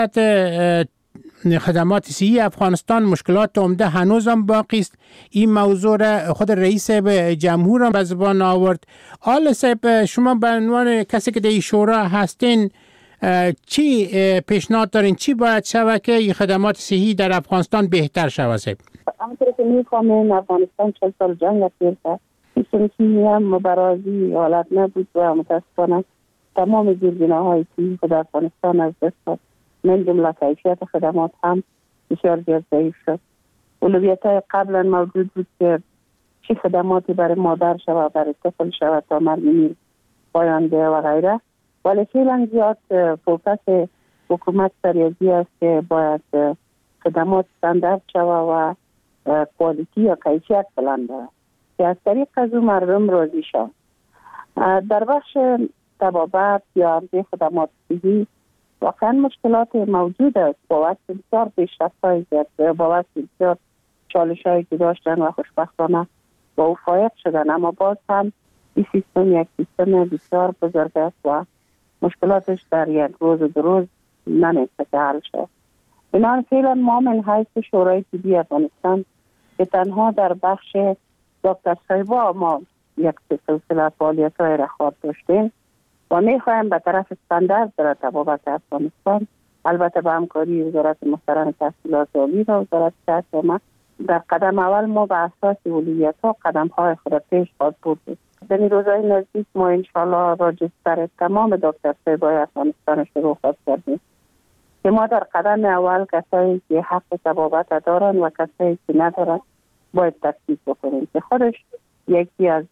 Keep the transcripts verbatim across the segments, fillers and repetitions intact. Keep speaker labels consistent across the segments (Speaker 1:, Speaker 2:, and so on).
Speaker 1: خدمات صحی افغانستان مشکلات عمده هنوز هم باقی است. این موضوع را خود رئیس جمهور هم به زبان آورد. آل صاحب، شما به عنوان کسی که در شورا هستین چی پیشنهاد دارین؟ چی باید شود که خدمات صحی در افغانستان بهتر شود؟
Speaker 2: همونطور که می‌فهمین افغانستان چند سال جنگ تیر کرد. این که هم مبارزی حالت نبود و متاسفانه تمام زیربناهای صحی در افغانستان از دست داد. من جمله کیفیت خدمات هم بسیار زیاد ضعیف شد. اولویت‌های قبلا موجود بود که چی خدماتی برای مادر شود، برای طفل شود تا مرگ میر پایانده و غیره، ولی فعلا زیاد فوکس حکومت سریعی است که باید خدمات استاندارد شود و کوالیتی یا کیفیت بلند دارد که از طریق از اون مردم راضی شود. در بخش طبابت یا عرضه خدمات صحی واقعا مشکلات موجود است. با وقت بسیار پیشرفت‌های زیاد، با وقت بسیار چالش‌هایی که داشتن و خوشبختانه با او فائق شدن، اما باز هم این سیستم یک سیستم بسیار بزرگ است و مشکلاتش در یک روز و دو روز نمیشه که حل شد. بنابراین فعلا ما من حیث شورای طبی افغانستان که تنها در بخش دکتر صاحبا ما یک سلسله فعالیت‌های را خواهد داشتیم و میخوایم به طرف استاندارد در طبابت افغانستان، البته به همکاری وزارت محترم تحصیلات عالی و وزارت صحت ما، در قدم اول ما به اساس اولویت‌ها قدم‌های خود پیش خواهد برد. در این روزهای نزدیک ما انشالله راجستر تمام دکتر صاحبای افغانستان شروع خواهد کردیم که ما در قدم اول کسایی که حق طبابت دارن و کسایی که ندارن باید تفکیک بکنیم که خودش یکی از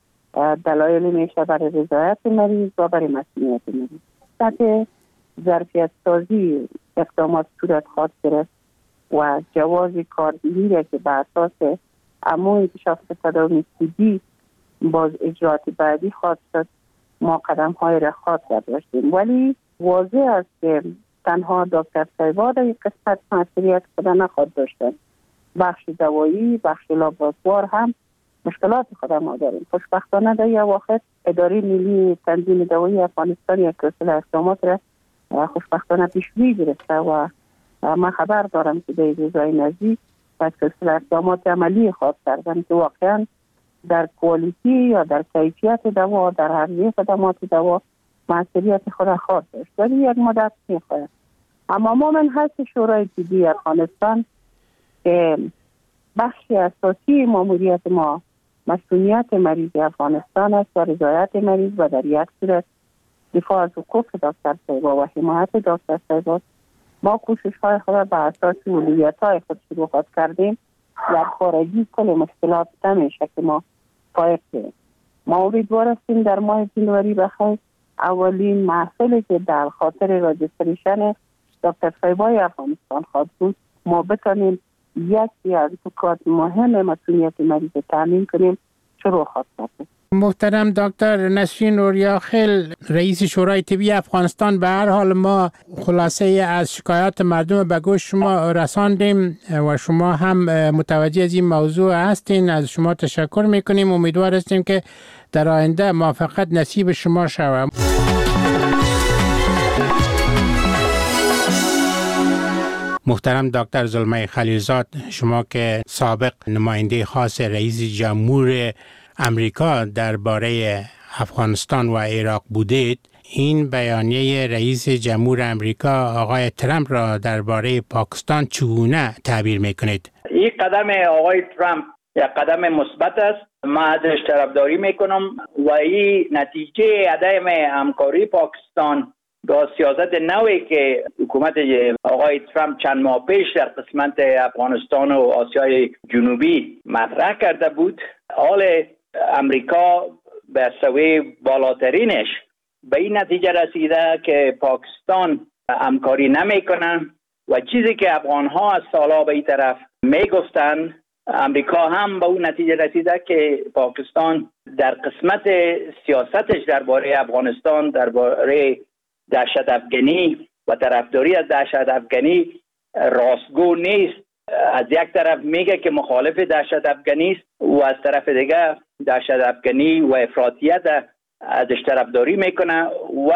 Speaker 2: دلایل میشه برای رضایت مریض و برای مسئولیت مریض. سطح ظرفیت سازی اقدامات صورت خواهد گرفت و جواز کارگیری را که به اساس امو انکشاف تداوم طبی باز اجرات بعدی خواهد شد، ما قدم های را خواهد داشتیم. ولی واضح است که تنها دکتر صاحبا در یک قسمت مسئولیت خود نخواهد داشتن. بخش دوایی، بخش لابراتوار هم مشکلات خود ما داریم. خوشبختانه در یک وقت اداره ملی تنظیم دوایی افغانستان یک سلسله اقدامات را خوشبختانه پیش‌بینی گرفته و من خبر دارم که در روزهای نزدیک یک سلسله اقدامات عملی خواهد کردن که واقعا در کوالیتی یا در کیفیت دوا، در عرضه خدمات دوا مسئولیت خود خواهد داشت. ولی یک مدت می‌خواهد. اما ما من حیث شورای طبی افغانستان که بخشی اساسی ماموریت ما مسئولیت مریض افغانستان است و رضایت مریض و در یک صورت دفاع از حقوق دکتر صاحبا و حمایت دکتر صاحبا. ما کوشش های خود به اساس اولویت های خود شروع خود کردیم. در خارجی کل مشکلات نمیشه که ما فائق کنیم. ما امیدوار هستیم در ماه جنوری بخیر اولین محفلی که در خاطر راجستریشن دکتر صاحبای افغانستان خواهد بود، ما بتانیم یکی از نکات مهم مسئولیت مریض تامین کنیم شروع خواهد کرد.
Speaker 1: محترم دکتر نسرین اوریاخیل، رئیس شورای طبی افغانستان، به هر حال ما خلاصه از شکایات مردم به گوش شما رساندیم و شما هم متوجه از این موضوع هستین. از شما تشکر میکنیم. امیدوار هستیم که در آینده موفقیت نصیب شما شود. محترم دکتر زلمه خلیلزاد، شما که سابق نماینده خاص رئیس جمهور امریکا درباره افغانستان و عراق بودید، این بیانیه رئیس جمهور امریکا آقای ترامپ را درباره پاکستان چگونه تعبیر میکنید؟
Speaker 3: این قدم آقای ترامپ یک قدم مثبت است. ما ازش طرفداری میکنم و این نتیجه عدم همکاری پاکستان با سیاست نوی که حکومت آقای ترامپ چند ماه پیش در قسمت افغانستان و آسیای جنوبی مطرح کرده بود. حال امریکا به سوی بالاترینش به این نتیجه رسیده که پاکستان همکاری نمیکنه و چیزی که افغانها از سالها به این طرف میگفتن، امریکا هم به اون نتیجه رسیده که پاکستان در قسمت سیاستش درباره افغانستان، درباره دهشت افغانی و طرفداری از دهشت افغانی راستگو نیست. از یک طرف میگه که مخالف دهشت افغانی است و از طرف دیگه دهشت افغانی و افراطیت ازش طرفداری میکنه و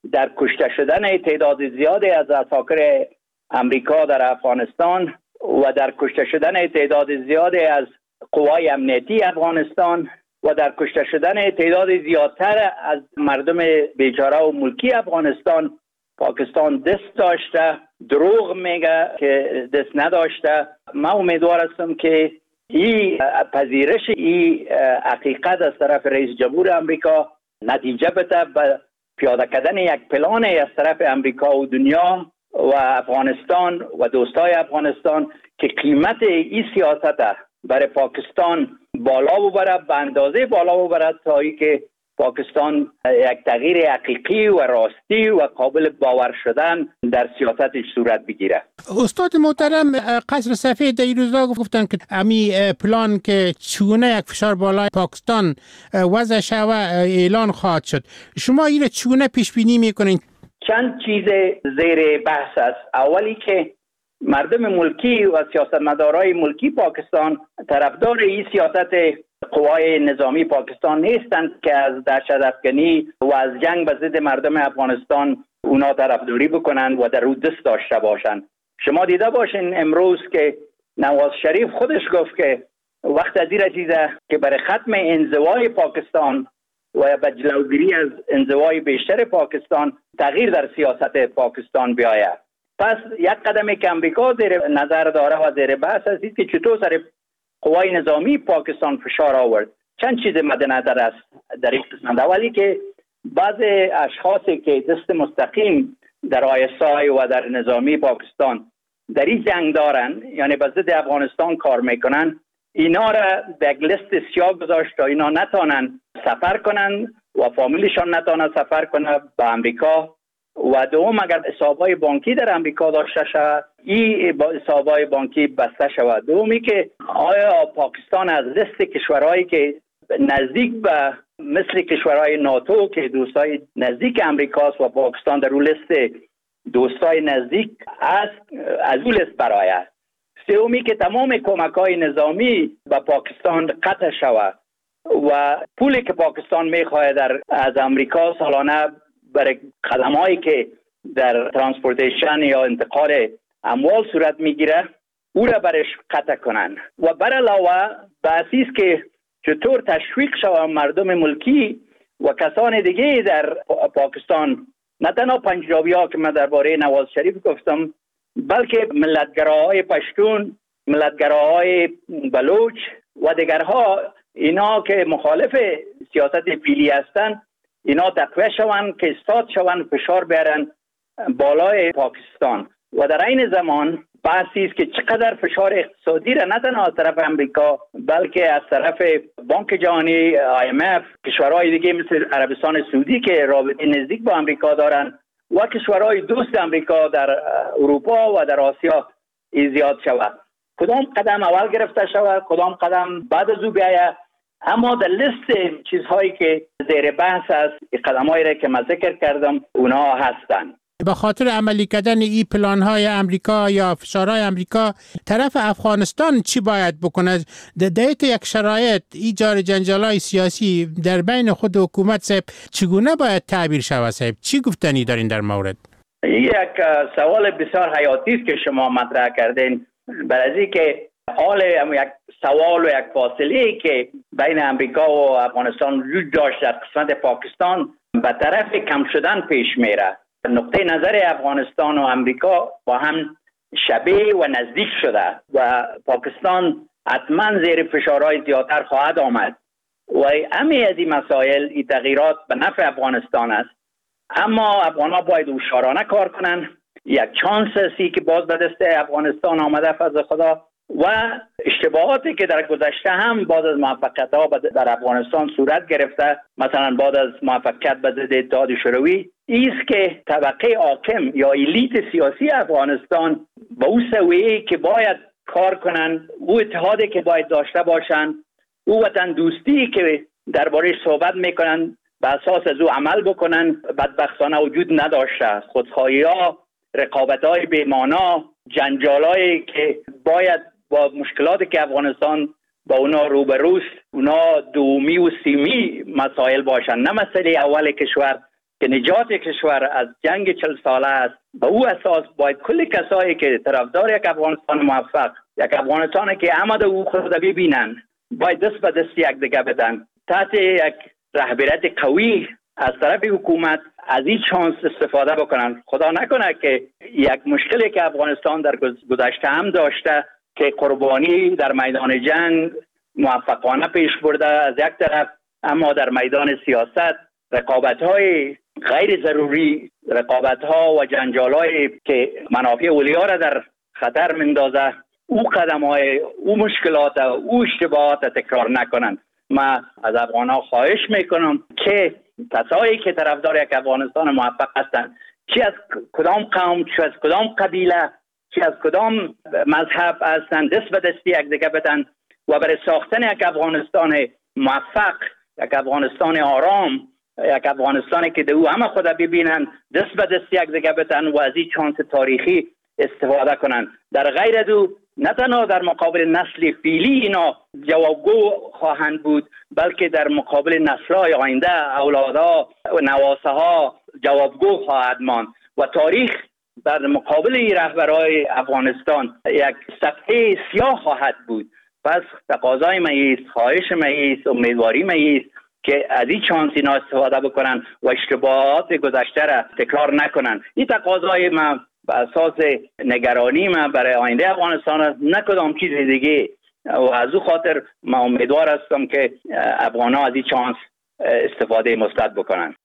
Speaker 3: در کشته شدن تعداد زیادی از عساکر امریکا در افغانستان و در کشته شدن تعداد زیادی از قوای امنیتی افغانستان و در کشته شدن تعداد زیادتر از مردم بیچاره و ملکی افغانستان پاکستان دست داشته. دروغ میگه که دست نداشته. من امیدوار هستم که این پذیرش این حقیقت از طرف رئیس جمهور امریکا نتیجه بده به پیاده کردن یک پلان از طرف امریکا و دنیا و افغانستان و دوستای افغانستان که قیمت این سیاست برای پاکستان بالا ببره، به اندازه بالا ببره تا ای که پاکستان یک تغییر حقیقی و راستی و قابل باور شدن در سیاستش صورت بگیره.
Speaker 1: استاد محترم، قصر سفید در این روزا گفتن که امی پلان که چونه یک فشار بالای پاکستان وضع شوه اعلان خواهد شد، شما این چونه پیش بینی میکنین؟
Speaker 3: چند چیز زیر بحث است. اولی که مردم ملکی و سیاستمدارای ملکی پاکستان طرفدار این سیاست قوای نظامی پاکستان نیستند که از دهشت افکنی و از جنگ به ضد مردم افغانستان اونا طرفداری بکنند و در رو دست داشته باشند. شما دیده باشین امروز که نواز شریف خودش گفت که وقت از این چیزه که برای ختم انزوای پاکستان و به جلوگیری از انزوای بیشتر پاکستان تغییر در سیاست پاکستان بیاید. پس یک قدمی که امریکا زیر نظر داره و زیر بحث است که چطور سر قوای نظامی پاکستان فشار آورد. چند چیز مد نظر است در این قسمت. اولی که بعض اشخاصی که دست مستقیم در آی اس آی و در نظامی پاکستان در این جنگ دارن، یعنی به ضد افغانستان کار میکنن، اینا را به یک لیست سیاه گذاشت تا اینا نتانن سفر کنن و فامیلشان نتانن سفر کنن به امریکا. و دوم اگر حسابای بانکی در امریکا داشته شود، این حسابای بانکی بسته شود. دومی که آیا پاکستان از لیست کشورهایی که نزدیک به مثل کشورهای ناتو که دوستای نزدیک امریکاست و پاکستان در اون لیست دوستای نزدیک است، از اون لیست برآید. سومی که تمام کمک‌های نظامی به پاکستان قطع شود و پولی که پاکستان می‌خواهد در از امریکا سالانه برای خدماتی که در ترانسپورتیشن یا انتقال اموال صورت میگیره او را برش قطع کنن. و بر علاوه بحثی است که چطور تشویق شود مردم ملکی و کسان دیگه در پاکستان، نه تنها پنجابی ها که من درباره نواز شریف گفتم، بلکه ملتگراهای پشتون، ملتگراهای بلوچ و دیگرها، اینا که مخالف سیاست فعلی هستند، اینا تقویه شوند که استاد شوند فشار بیارن بالای پاکستان. و در این زمان بحثی است که چقدر فشار اقتصادی را نه تنها از طرف امریکا بلکه از طرف بانک جهانی، آی ام اف، کشورهای دیگه مثل عربستان سعودی که رابطه نزدیک با امریکا دارن و کشورهای دوست امریکا در اروپا و در آسیا زیاد شود. کدام قدم اول گرفته شود، کدام قدم بعد از او بیاید. اما در لیست چیزهایی که زیر بحث است، قدم‌هایی را که من ذکر کردم اونا هستند.
Speaker 1: به خاطر عملی کردن این پلان‌های امریکا یا فشارهای امریکا، طرف افغانستان چی باید بکنه؟ در دیت یک شرایط ایجار جنجال‌های سیاسی در بین خود حکومت صاحب چگونه باید تعبیر شود صاحب؟ چی گفتنی دارین در مورد؟
Speaker 3: یک سوال بسیار حیاتی است که شما مطرح کردین. برای که حال یک سوال و یک فاصله که بین امریکا و افغانستان وجود داشت در قسمت پاکستان به طرف کم شدن پیش میره. نقطه نظر افغانستان و امریکا با هم شبیه و نزدیک شده و پاکستان حتما زیر فشارهای زیادتر خواهد آمد و همه از این مسائل، این تغییرات به نفع افغانستان است. اما افغان‌ها باید هوشیارانه کار کنن. یک چانس هستی که باز به دست افغانستان آمده فضل خدا و اشتباهاتی که در گذشته هم بعد از موفقیت‌ها در افغانستان صورت گرفته، مثلا بعد از موفقیت به ضد اتحاد شوروی، ایست که طبقه حاکم یا الیت سیاسی افغانستان به او سویه‌ای که باید کار کنن، او اتحادی که باید داشته باشن، او وطن دوستی که درباره‌اش صحبت میکنن به اساس از او عمل بکنن، بدبختانه وجود نداشته. خودخواهی‌ها، رقابت‌های بی‌معنا، جنجالایی که باید با مشکلاتی که افغانستان با اونا روبروست، اونا دومی و سیمی مسائل باشن، نه مسئله اول کشور که نجات کشور از جنگ چل ساله است، به او اساس باید کل کسایی که طرفدار یک افغانستان موفق، یک افغانستانی که آمده او خود ببینن، باید دست به دست یک دیگه بدن تحت یک رهبریت قوی از طرف حکومت از این چانس استفاده بکنن. خدا نکنه که یک مشکلی که افغانستان در گذشته هم داشته که قربانی در میدان جنگ موفقانه پیش برده از یک طرف، اما در میدان سیاست رقابت‌های غیر ضروری، رقابت‌ها و جنجال‌هایی که منافع اولیا را در خطر میندازه، او قدم‌های، او مشکلات، او اشتباهات تکرار نکنند. من از افغان‌ها خواهش میکنم که کسایی که طرفدار یک افغانستان موفق هستند، چی از کدام قوم، چی از کدام قبیله، چی از کدام مذهب هستند، دست به دستی یک دیگه بدن و برای ساختن یک افغانستان موفق، یک افغانستان آرام، یک افغانستانی که دو همه خود ببینن، دست به دست یک دیگه بدن و از این چانس تاریخی استفاده کنن. در غیر دو نه تنها در مقابل نسل فعلی اینا جوابگو خواهند بود، بلکه در مقابل نسل‌های آینده، اولادها و نواسه‌ها جوابگو خواهد ماند و تاریخ در مقابل این رهبرای افغانستان یک صفحه سیاه خواهد بود. پس تقاضای من است، خواهش من است، امیدواری من است که از این چانس اینا استفاده بکنن و اشتباهات گذشته را تکرار نکنن. این تقاضای من به اساس نگرانی من برای آینده افغانستان است، نه کدام چیز دیگه. و از او خاطر من امیدوار هستم که افغان‌ها از این چانس استفاده مثبت بکنن.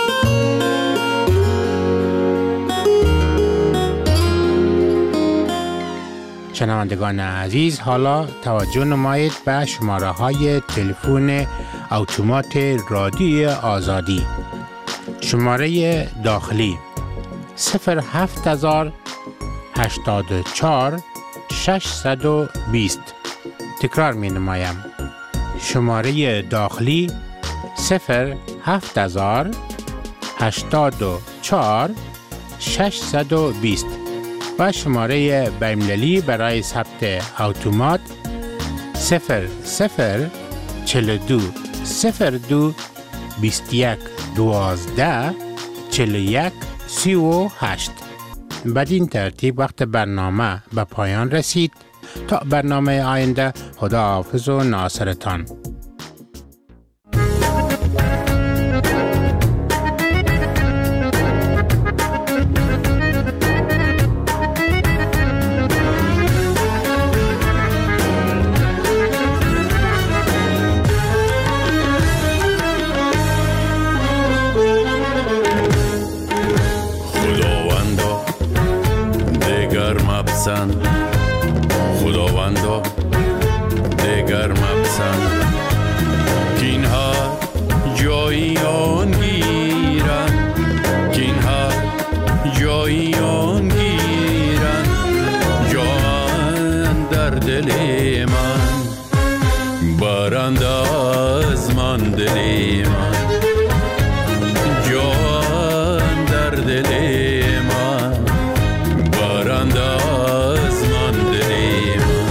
Speaker 1: شنوندگان عزیز، حالا توجه نمایید به شماره های تلفن اتومات رادیوی آزادی. شماره داخلی صفر هفت هزار هشتاد و چهار ششصد و بیست. تکرار می نمایم. شماره داخلی صفر هفت هزار هشتاد و چهار ششصد و بیست و شماره بین‌المللی برای ثبت اتومات صفر صفر چهل و دو صفر دو بیست و یک دوازده چهل و یک سی و هشت. بدین ترتیب وقت برنامه به پایان رسید. تا برنامه آینده، خدا حافظ و ناصرتان.
Speaker 4: خداوندا دگر مپسند که اینها جایی آن گیرن، که اینها جایی آن گیرن، جان در دل من برند از من دل من، جان در دل من برند از من دل من.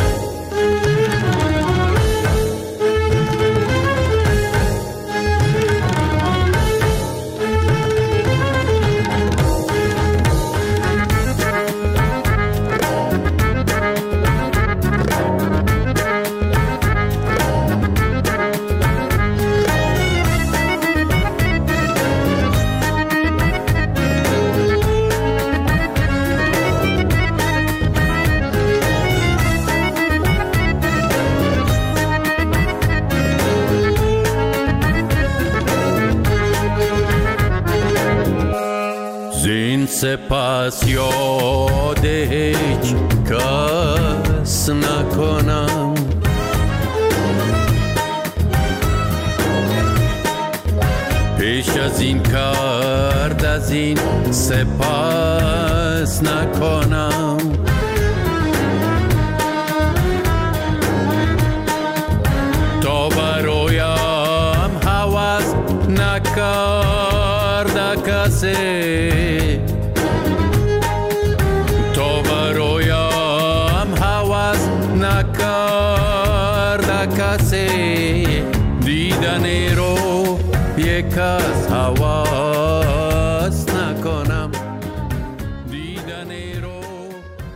Speaker 4: سپس یاد هیچ کس نکنم، پیش از این کرد از این سپس نکنم. تا برایم هوس نکرد کسی، تا برایم هوس نکرد کسی، دیدن رو یک از هوا